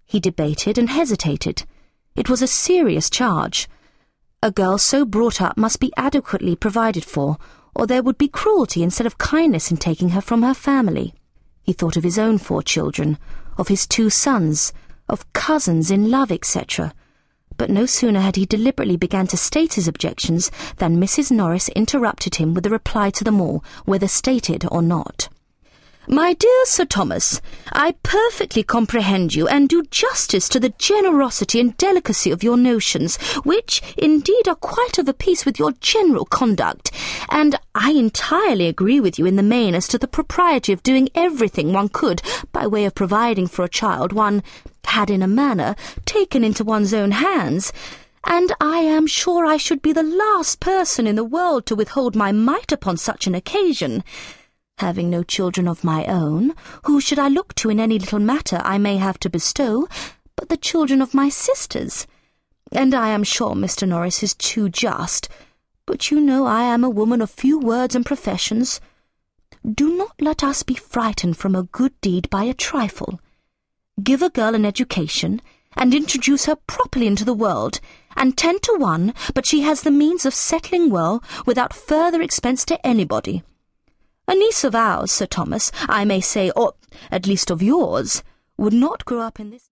He debated and hesitated. It was a serious charge. A girl so brought up must be adequately provided for, or there would be cruelty instead of kindness in taking her from her family. He thought of his own 4 children, of his 2 sons, of cousins in love, etc. But no sooner had he deliberately begun to state his objections than Mrs. Norris interrupted him with a reply to them all, whether stated or not. "My dear Sir Thomas, I perfectly comprehend you and do justice to the generosity and delicacy of your notions, which indeed are quite of a piece with your general conduct, and I entirely agree with you in the main as to the propriety of doing everything one could by way of providing for a child one had in a manner taken into one's own hands, and I am sure I should be the last person in the world to withhold my mite upon such an occasion. Having no children of my own, who should I look to in any little matter I may have to bestow, but the children of my sisters? And I am sure Mr. Norris is too just, but you know I am a woman of few words and professions. Do not let us be frightened from a good deed by a trifle. Give a girl an education, and introduce her properly into the world, and 10 to 1, but she has the means of settling well without further expense to anybody. A niece of ours, Sir Thomas, I may say, or at least of yours, would not grow up in this...